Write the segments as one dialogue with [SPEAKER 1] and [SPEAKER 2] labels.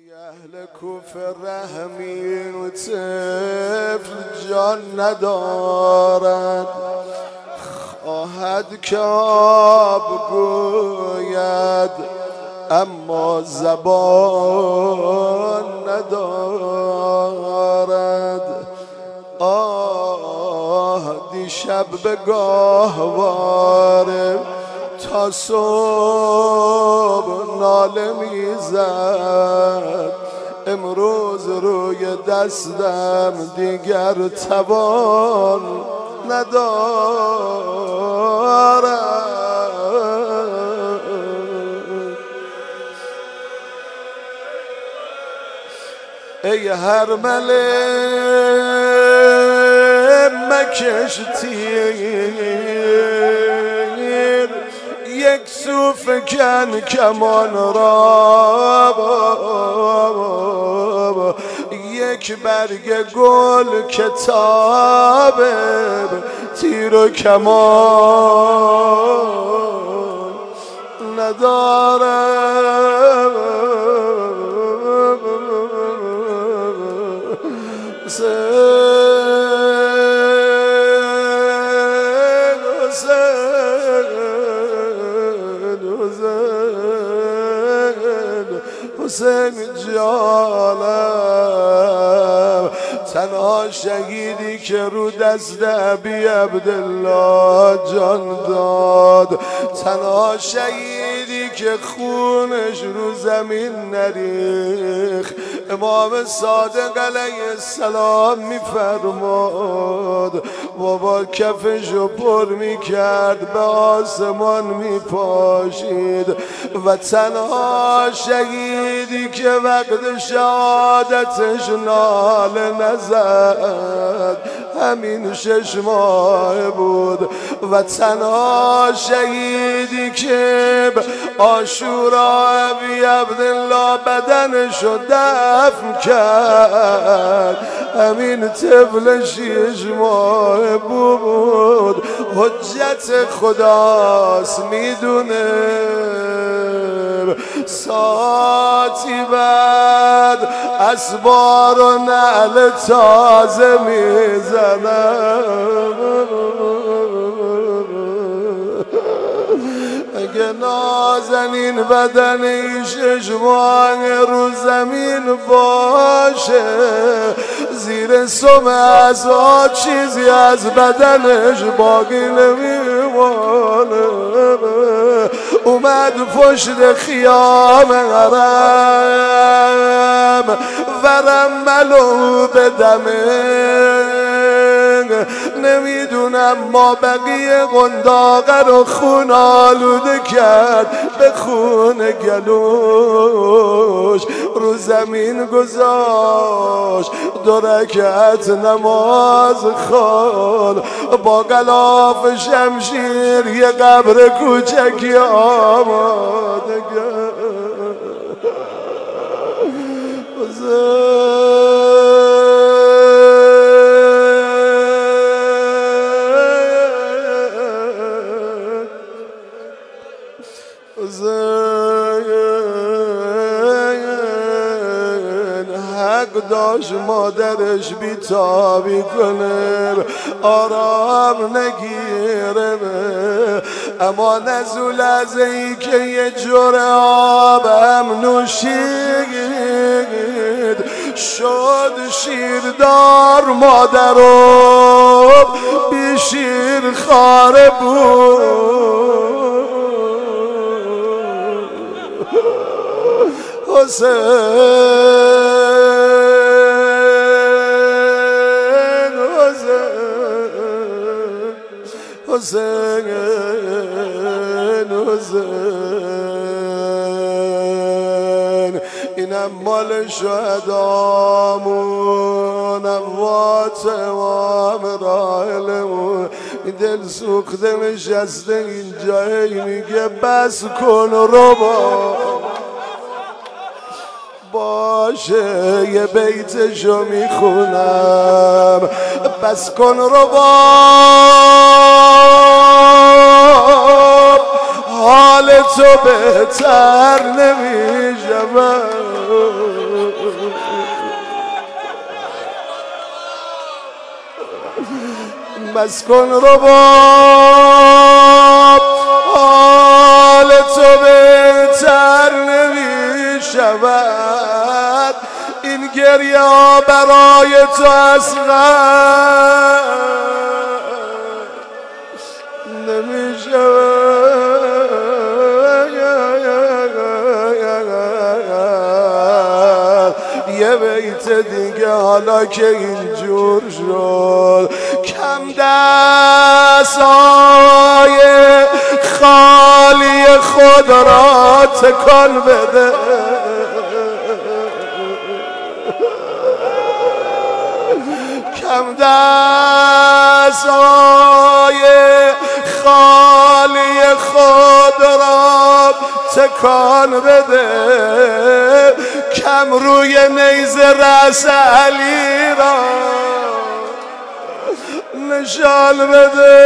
[SPEAKER 1] اهل کوفه رحمین و طفل جان ندارد، خواهد که آب گوید اما زبان ندارد. دیشب به گاهواره تا صبح ناله میزد، امروز روی دستم دیگر توان ندارد. ای هرمله مکش تیر، یک سو فکن کمان را، یک برگ گل کتاب تیر و کمان ندارم. حسین جانم، تنها شهیدی که رو دست ابی عبدالله جان داد، تنها شهیدی که خونش رو زمین نریخت. امام صادق علیه السلام میفرماد بابا کفشو پر میکرد به آسمان میپاشید، و تنها شهیدی که وقت شهادتش ناله نزد همین 6 ماه بود، و تنها شهیدی که عاشورا ابی عبدالله بدنشو دفن کرد همین طفل 6 ماه بود. حجت خداست میدونه، ساعتی بعد اسوار و نعل تازه میزنم. اگه نازنین بدن این 6 ماه رو زمین باشه، زیر سم عزا چیزی از بدنش باقی نمیمانه. اومد پشت خیام حرم ورملو به دمه، نمیدونم ما بقیه قنداقه رو خون آلوده کرد، به خون گلوش رو زمین گذاشت، 2 رکعت نماز خوان، با غلاف شمشیر یه قبر کوچکی آماده کرد. حق داشت مادرش بیتابی کنه، آرام نگیره، اما نزو لحظه ای که یه جور آبم نوشید شد شیردار، مادرم بی شیر خاره بود. حسین اینم مال شهدامون، اموات امام راحلمون. این دل سوخته نشسته اینجا میگه بس کن ربا باشه، یه بیتشو میخونم. بس کن رباب حال تو بهتر نمیشه. بس کن رباب حال تو بهتر نمی شود این گریه برای تو اصغر نمی شود یه بیت دیگه حالا که اینجور شد کم دستای خالی خود را تکان بده کم دستای خالی خود را تکان بده کم روی نیزه رأس علی را نشان بده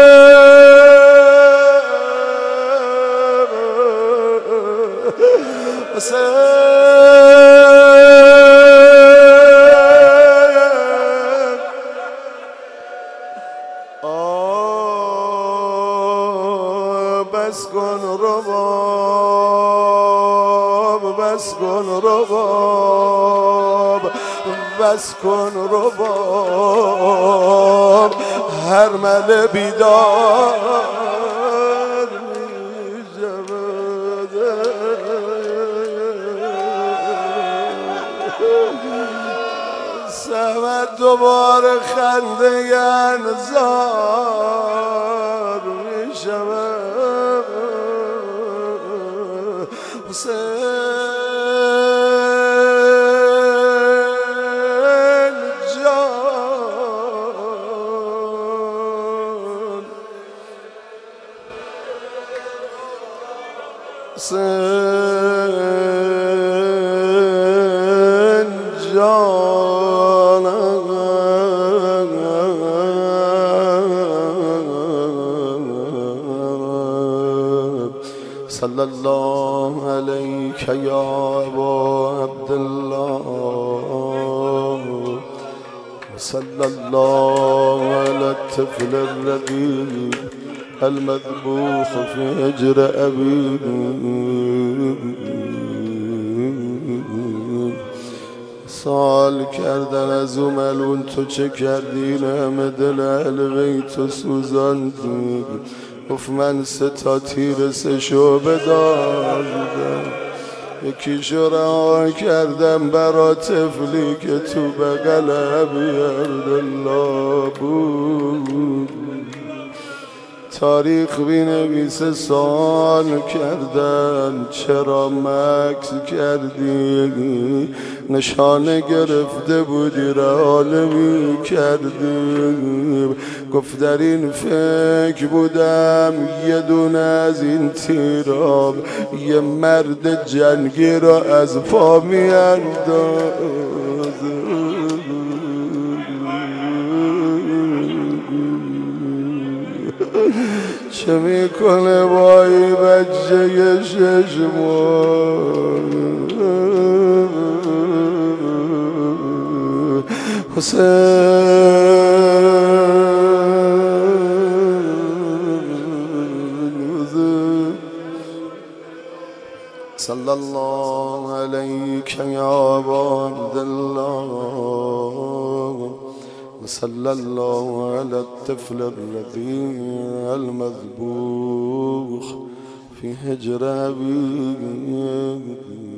[SPEAKER 1] بس کن رباب بس کن رباب بس کن رباب هر مل بیدار می شود صمد دوباره خنده انزار می شود حسین جان حسین جان صلی الله علیک یا ابا عبدالله صلی الله علی الطفل الرقیق المذبوح فی حجر ابی سوال کردن از او ملون تو چه کردی همه دل اهل بیت سوزاندی گفت من 3 تا تیر 3 شعبه داشتم یکیشو رها کردم برا طفلی که تو بغل ابی عبدالله بود تاریخ بینویسه سوال کردن چرا مکث کردی نشانه گرفته بودی رها نمی کردی گفت در این فکر بودم یه دونه از این تیرا یه مرد جنگی را از پا میانداز چه میکنه با این بچه 6 ماه حسین صلی الله علیک یا ابا عبدالله صلی الله علی الطفل الرضیع المذبوح فی حجر ابی